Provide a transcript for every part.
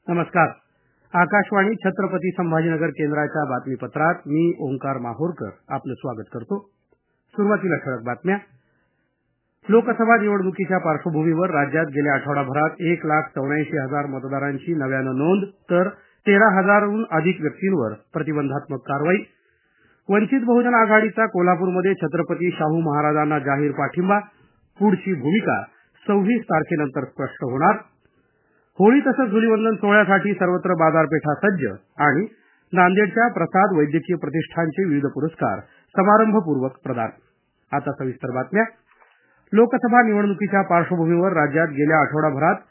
नमस्कार. आकाशवाणी छत्रपती संभाजीनगर केंद्राच्या बातमीपत्रात मी ओंकार माहोरकर आपलं स्वागत करतो. सुरुवातीला ठळक बातम्या. लोकसभा निवडणुकीच्या पार्श्वभूमीवर राज्यात गेल्या आठवडाभरात 1,84,000 मतदारांची नव्यानं नोंद तर 13,000हून अधिक व्यक्तींवर प्रतिबंधात्मक कारवाई. वंचित बहुजन आघाडीचा कोल्हापूरमध्ये छत्रपती शाहू महाराजांना जाहीर पाठिंबा. पुढची भूमिका 26 तारखेनंतर स्पष्ट होणार. होळी तसंच धुलीवंदन सोहळ्यासाठी सर्वत्र बाजारपेठा सज्ज आणि नांदेडच्या प्रसाद वैद्यकीय प्रतिष्ठानचे विविध पुरस्कार समारंभपूर्वक प्रदान. आता सविस्तर बातम्या. लोकसभा निवडणुकीच्या पार्श्वभूमीवर राज्यात गेल्या आठवडाभरात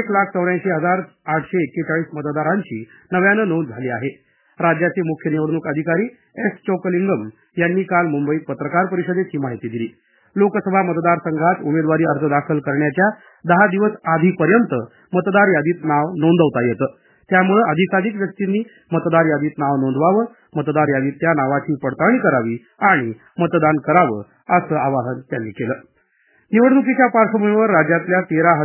1,84,841 मतदारांची नव्यानं नोंद झाली आहे. राज्याचे मुख्य निवडणूक अधिकारी एस चोकलिंगम यांनी काल मुंबईत पत्रकार परिषदेत ही माहिती दिली. लोकसभा मतदारसंघात उमेदवारी अर्ज दाखल करण्याच्या 10 दिवस आधीपर्यंत मतदार यादीत नाव नोंदवता येतं. त्यामुळे अधिकाधिक व्यक्तींनी मतदार यादीत नाव नोंदवावं, मतदार यादीत त्या नावाची पडताळणी करावी आणि मतदान करावं असं आवाहन त्यांनी केलं. निवडणुकीच्या पार्श्वभूमीवर राज्यातल्या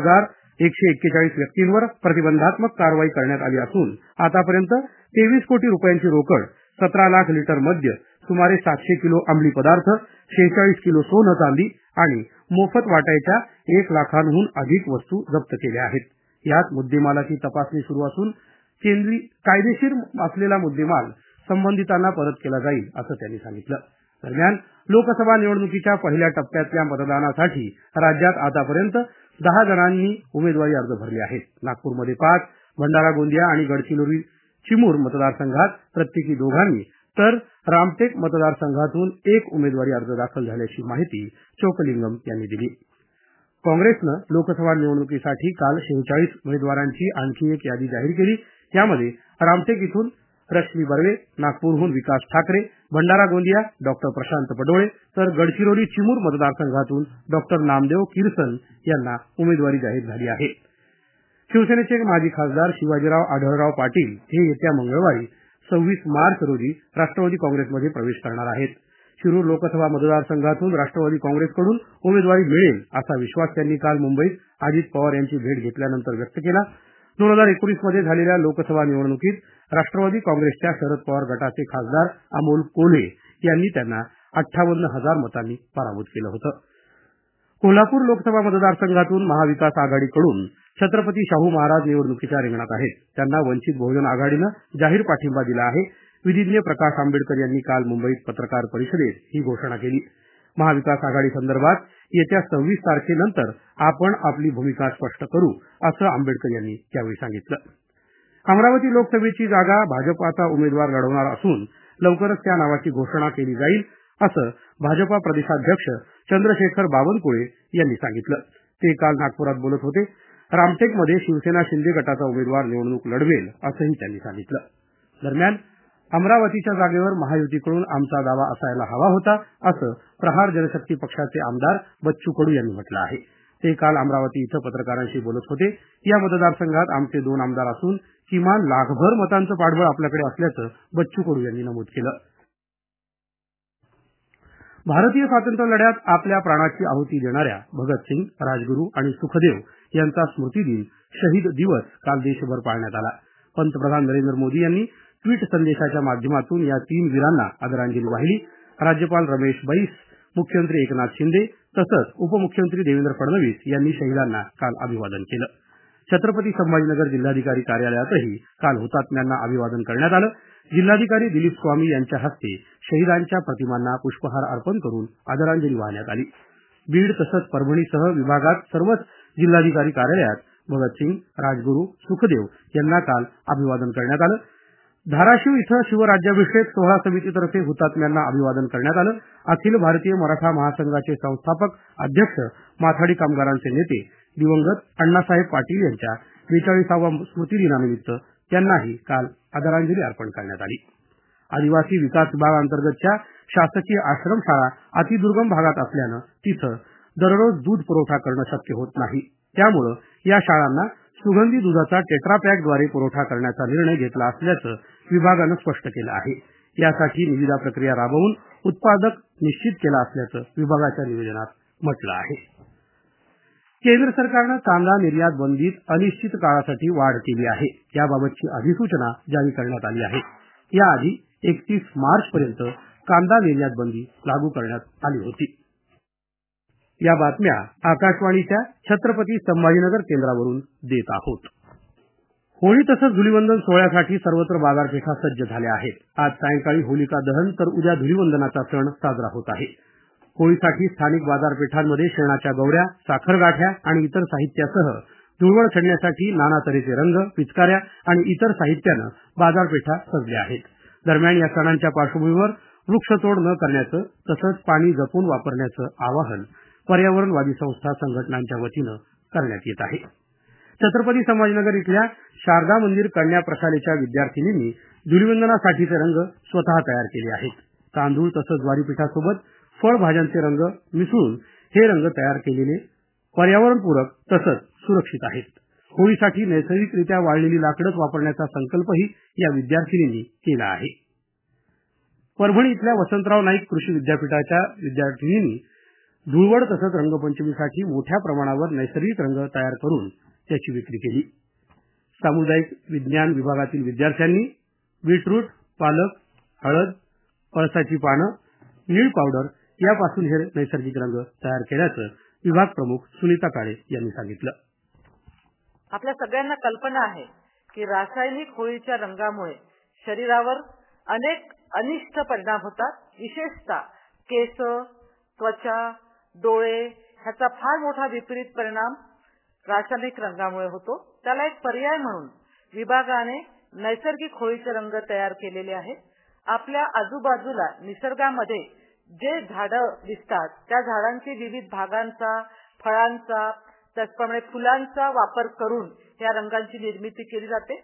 13,141 व्यक्तींवर प्रतिबंधात्मक कारवाई करण्यात आली असून आतापर्यंत 23 कोटी रुपयांची रोकड, 17 लाख लिटर मद्य, सुमारे 700 किलो अंमली पदार्थ, 46 किलो सोनं चांदी आणि मोफत वाटायच्या 1 लाखांहून अधिक वस्तू जप्त केल्या आहेत. यात मुद्देमालाची तपासणी सुरू असून कायदेशीर असलेला मुद्देमाल संबंधितांना परत केला जाईल असं त्यांनी सांगितलं. दरम्यान लोकसभा निवडणुकीच्या पहिल्या टप्प्यातल्या मतदानासाठी राज्यात आतापर्यंत 10 जणांनी उमेदवारी अर्ज भरले आहेत. नागपूरमध्ये 5, भंडारा गोंदिया आणि गडचिरोली चिमूर मतदारसंघात प्रत्येकी 2 तर रामटेक मतदारसंघातून 1 उमेदवारी अर्ज दाखल झाल्याची माहिती चोकलिंगम यांनी दिली. काँग्रेसनं लोकसभा निवडणुकीसाठी काल 46 उमेदवारांची आणखी एक यादी जाहीर केली. यामध्ये रामटेक इथून रश्मी बर्वे, नागपूरहून विकास ठाकरे, भंडारा गोंदिया डॉक्टर प्रशांत पडोळे तर गडचिरोली चिमूर मतदारसंघातून डॉक्टर नामदेव किरसन यांना उमेदवारी जाहीर झाली आहे. शिवसेनेचे माजी खासदार शिवाजीराव आढळराव पाटील हे येत्या मंगळवारी 26 मार्च रोजी राष्ट्रवादी काँग्रेसमध्ये प्रवेश करणार आहेत. शिरूर लोकसभा मतदारसंघातून राष्ट्रवादी काँग्रेसकडून उमेदवारी मिळेल असा विश्वास त्यांनी काल मुंबईत अजित पवार यांची भेट घेतल्यानंतर व्यक्त केला. 2019 मध्ये झालेल्या लोकसभा निवडणुकीत राष्ट्रवादी काँग्रेसच्या शरद पवार गटाचे खासदार अमोल कोल्हे यांनी त्यांना 58,000 मतांनी पराभूत केलं होतं. कोल्हापूर लोकसभा मतदारसंघातून महाविकास आघाडीकडून छत्रपती शाहू महाराज निवडणुकीच्या रिंगणात आहेत. त्यांना वंचित बहुजन आघाडीनं जाहीर पाठिंबा दिला आहे. विधिज्ञ प्रकाश आंबेडकर यांनी काल मुंबईत पत्रकार परिषदेत ही घोषणा केली. महाविकास आघाडी संदर्भात येत्या 26 तारखेनंतर आपण आपली भूमिका स्पष्ट करू असं आंबेडकर यांनी त्यावेळी सांगितलं. अमरावती लोकसभेची जागा भाजपाचा उमेदवार लढवणार असून लवकरच त्या नावाची घोषणा केली जाईल असं भाजपा प्रदेशाध्यक्ष चंद्रशेखर बावनकुळे यांनी सांगितलं. ते काल नागपुरात बोलत होते. रामटेकमध्ये शिवसेना शिंदे गटाचा उमेदवार निवडणूक लढवेल असंही त्यांनी सांगितलं. दरम्यान अमरावतीच्या जागेवर महायुतीकडून आमचा दावा असायला हवा होता असं प्रहार जनशक्ती पक्षाचे आमदार बच्चू कडू यांनी म्हटलं आहे. ते काल अमरावती इथं पत्रकारांशी बोलत होते. या मतदारसंघात आमचे 2 आमदार असून किमान लाखभर मतांचं पाठबळ आपल्याकडे असल्याचं बच्चू कडू यांनी नमूद केलं. भारतीय स्वातंत्र्य लढ्यात आपल्या प्राणाची आहुती देणाऱ्या भगतसिंग, राजगुरू आणि सुखदेव यांचा स्मृतिदिन शहीद दिवस काल देशभर पाळण्यात आला. पंतप्रधान नरेंद्र मोदी यांनी ट्विट संदेशाच्या माध्यमातून या 3 वीरांना आदरांजली वाहिली. राज्यपाल रमेश बैस, मुख्यमंत्री एकनाथ शिंदे तसंच उपमुख्यमंत्री देवेंद्र फडणवीस यांनी शहिदांना काल अभिवादन केलं. छत्रपती संभाजीनगर जिल्हाधिकारी कार्यालयातही काल हुतात्म्यांना अभिवादन करण्यात आलं. जिल्हाधिकारी दिलीप स्वामी यांच्या हस्ते शहिदांच्या प्रतिमांना पुष्पहार अर्पण करून आदरांजली वाहण्यात आली. बीड तसंच परभणीसह विभागात सर्वच जिल्हाधिकारी कार्यालयात भगतसिंग, राजगुरू, सुखदेव यांना काल अभिवादन करण्यात आलं. धाराशिव इथं शिवराज्याभिषेक सोहळा समितीतर्फे हुतात्म्यांना अभिवादन करण्यात आलं. अखिल भारतीय मराठा महासंघाचे संस्थापक अध्यक्ष, माथाडी कामगारांचे नेते दिवंगत अण्णासाहेब पाटील यांच्या 42व्या स्मृतिदिनानिमित्त त्यांनाही काल आदरांजली अर्पण करण्यात आली. आदिवासी विकास विभागाअंतर्गतच्या शासकीय आश्रमशाळा अतिदुर्गम भागात असल्यानं तिथं दररोज दूध पुरवठा करणं शक्य होत नाही. त्यामुळे या शाळांना सुगंधी दुधाचा टेट्रापॅकद्वारे पुरवठा करण्याचा निर्णय घेतला असल्याचं विभागानं स्पष्ट केलं आहे. यासाठी निविदा प्रक्रिया राबवून उत्पादक निश्चित केला असल्याचं विभागाच्या निवेदनात म्हटलं आहे. केंद्र सरकारनं कांदा निर्यात बंदीत अनिश्चित काळासाठी वाढ केली आहे. याबाबतची अधिसूचना जारी करण्यात आली आहे. याआधी 31 मार्चपर्यंत कांदा निर्यात बंदी लागू करण्यात आली होती. या बातम्या आकाशवाणीच्या छत्रपती संभाजीनगर केंद्रावरून देत आहोत. होळी तसंच धुलीवंदन सोहळ्यासाठी सर्वत्र बाजारपेठा सज्ज झाल्या आहेत. आज सायंकाळी होलिका दहन तर उद्या धुलीवंदनाचा सण साजरा होत आहे. होळीसाठी स्थानिक बाजारपेठांमध्ये शेणाच्या गवऱ्या, साखरगाठ्या आणि इतर साहित्यासह धुळवड चढण्यासाठी नाना तऱ्हेचे रंग, पिचकाऱ्या आणि इतर साहित्यानं बाजारपेठा सजल्या आहेत. दरम्यान या सणांच्या पार्श्वभूमीवर वृक्षतोड न करण्याचं तसंच पाणी जपून वापरण्याचं आवाहन पर्यावरणवादी संस्था संघटनांच्या वतीनं करण्यात येत आहे. छत्रपती संभाजीनगर इथल्या शारदा मंदिर कन्या प्रशालेच्या विद्यार्थिनींनी धुलीवंदनासाठीचे रंग स्वतः तयार केले आहेत. तांदूळ तसंच ज्वारीपिठासोबत फळभाज्यांचे रंग मिसळून हे रंग तयार केलेले पर्यावरणपूरक तसंच सुरक्षित आहेत. होळीसाठी नैसर्गिकरित्या वाळलेली लाकडंच वापरण्याचा संकल्पही या विद्यार्थिनींनी केला आहे. परभणी इथल्या वसंतराव नाईक कृषी विद्यापीठाच्या विद्यार्थिनींनी धुळवड तसंच रंगपंचमीसाठी मोठ्या प्रमाणावर नैसर्गिक रंग तयार करून त्याची विक्री केली. सामुदायिक विज्ञान विभागातील विद्यार्थ्यांनी बीटरूट, पालक, हळद, पळसाची पानं, नीळ पावडर यापासून हे नैसर्गिक रंग तयार केल्याचं विभाग प्रमुख सुनीता काळे यांनी सांगितलं. आपल्या सगळ्यांना कल्पना आहे की रासायनिक होळीच्या रंगामुळे शरीरावर अनेक अनिष्ट परिणाम होतात. विशेषतः केस, त्वचा, डोळे ह्याचा फार मोठा विपरीत परिणाम रासायनिक रंगामुळे होतो. त्याला एक पर्याय म्हणून विभागाने नैसर्गिक होळीचे रंग तयार केलेले आहेत. आपल्या आजूबाजूला निसर्गामध्ये जे झाडं दिसतात त्या झाडांची विविध भागांचा, फळांचा, त्याचप्रमाणे फुलांचा वापर करून या रंगांची निर्मिती केली जाते.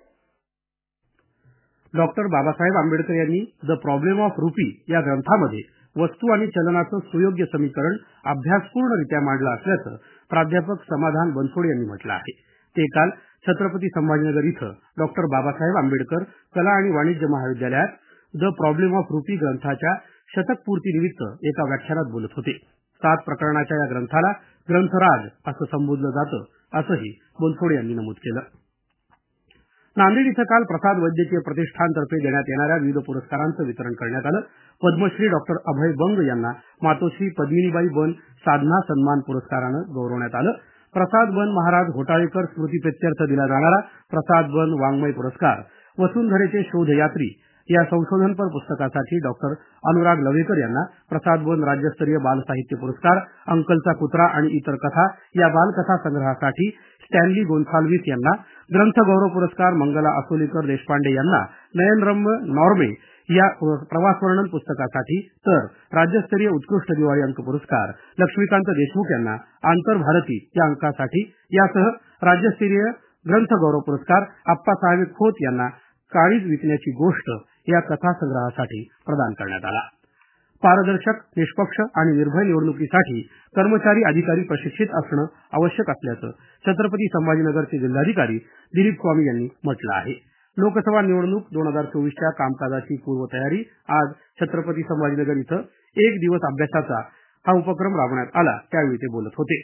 डॉक्टर बाबासाहेब आंबेडकर यांनी द प्रॉब्लेम ऑफ रुपी या ग्रंथामध्ये वस्तू आणि चलनाचं सुयोग्य समीकरण अभ्यासपूर्णरित्या मांडलं असल्याचं प्राध्यापक समाधान बनसोडे यांनी म्हटलं आहे. ते काल छत्रपती संभाजीनगर इथं डॉक्टर बाबासाहेब आंबेडकर कला आणि वाणिज्य महाविद्यालयात द प्रॉब्लेम ऑफ रुपी ग्रंथाच्या शतकपूर्तीनिमित्त एका व्याख्यानात बोलत होते. 7 प्रकरणाच्या या ग्रंथाला ग्रंथराज असं संबोधलं जातं असंही बनसोडे यांनी नमूद केलं. नांदेड इथं काल प्रसाद वैद्यकीय प्रतिष्ठानतर्फे देण्यात येणाऱ्या विविध पुरस्कारांचं वितरण करण्यात आलं. पद्मश्री डॉक्टर अभय बंग यांना मातोश्री पद्मिनीबाई बन साधना सन्मान पुरस्कारानं गौरवण्यात आलं. प्रसाद बन महाराज घोटाळेकर स्मृतिप्रित्यर्थ दिला जाणारा प्रसाद बन वाङ्मय पुरस्कार वसुंधरेचे शोधयात्री या संशोधनपर पुस्तकासाठी डॉक्टर अनुराग लवेकर यांना, प्रसाद बन राज्यस्तरीय बालसाहित्य पुरस्कार अंकलचा कुत्रा आणि इतर कथा या बालकथा संग्रहासाठी स्टॅनली गोन्साल्विस यांना, ग्रंथगौरव पुरस्कार मंगला असोलीकर देशपांडे यांना नयनरम्य नॉर्वे या प्रवासवर्णन पुस्तकासाठी, तर राज्यस्तरीय उत्कृष्ट दिवाळी अंक पुरस्कार लक्ष्मीकांत देशमुख यांना आंतरभारती या अंकासाठी, यासह राज्यस्तरीय ग्रंथगौरव पुरस्कार आप्पासाहेब खोत यांना काळीज विकण्याची गोष्ट या कथासंग्रहासाठी प्रदान करण्यात आला. पारदर्शक, निष्पक्ष आणि निर्भय निवडणुकीसाठी कर्मचारी अधिकारी प्रशिक्षित असणं आवश्यक असल्याचं छत्रपती संभाजीनगरचे जिल्हाधिकारी दिलीप स्वामी यांनी म्हटलं आहे. लोकसभा निवडणूक 2024च्या कामकाजाची पूर्वतयारी आज छत्रपती संभाजीनगर इथं 1 दिवस अभ्यासाचा हा उपक्रम राबवण्यात आला. त्यावेळी ते बोलत होते.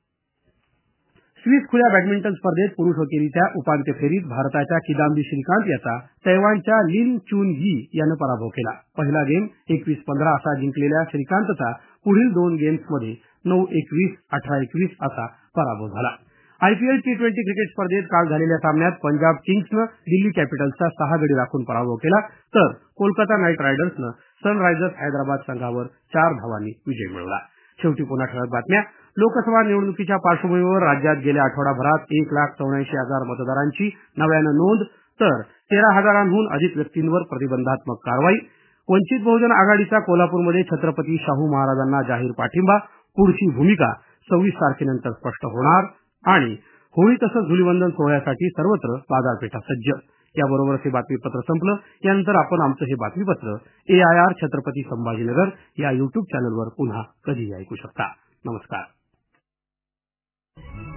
स्विस खुल्या बॅडमिंटन स्पर्धेत पुरुष एकेरीच्या उपांत्य फेरीत भारताच्या किदांबी श्रीकांत याचा तैवानच्या लिन चुन यी यानं पराभव केला. पहिला गेम 21-15 असा जिंकलेल्या श्रीकांतचा पुढील 2 गेम्समध्ये 9-21, 18-21 असा पराभव झाला. आयपीएल T20 क्रिकेट स्पर्धेत काल झालेल्या सामन्यात पंजाब किंग्सनं दिल्ली कॅपिटल्सचा 6 गडी राखून पराभव केला, तर कोलकाता नाईट रायडर्सनं सनरायझर्स हैदराबाद संघावर 4 धावांनी विजय मिळवला. शेवटी पुन्हा ठळक बातम्या. लोकसभा निवडणुकीच्या पार्श्वभूमीवर राज्यात गेल्या आठवडाभरात 1,84,000 मतदारांची नव्यानं नोंद, तर 13,000हून अधिक व्यक्तींवर प्रतिबंधात्मक कारवाई. वंचित बहुजन आघाडीचा कोल्हापूरमध्ये छत्रपती शाहू महाराजांना जाहीर पाठिंबा, पुढची भूमिका 26 तारखेनंतर स्पष्ट होणार. आणि होळी तसंच धुलीवंदन सोहळ्यासाठी सर्वत्र बाजारपेठा सज्ज. याबरोबरच हे बातमीपत्र संपलं. यानंतर आपण आमचं हे बातमीपत्र AIR छत्रपती संभाजीनगर या YouTube चॅनलवर पुन्हा कधीही ऐकू शकता. नमस्कार.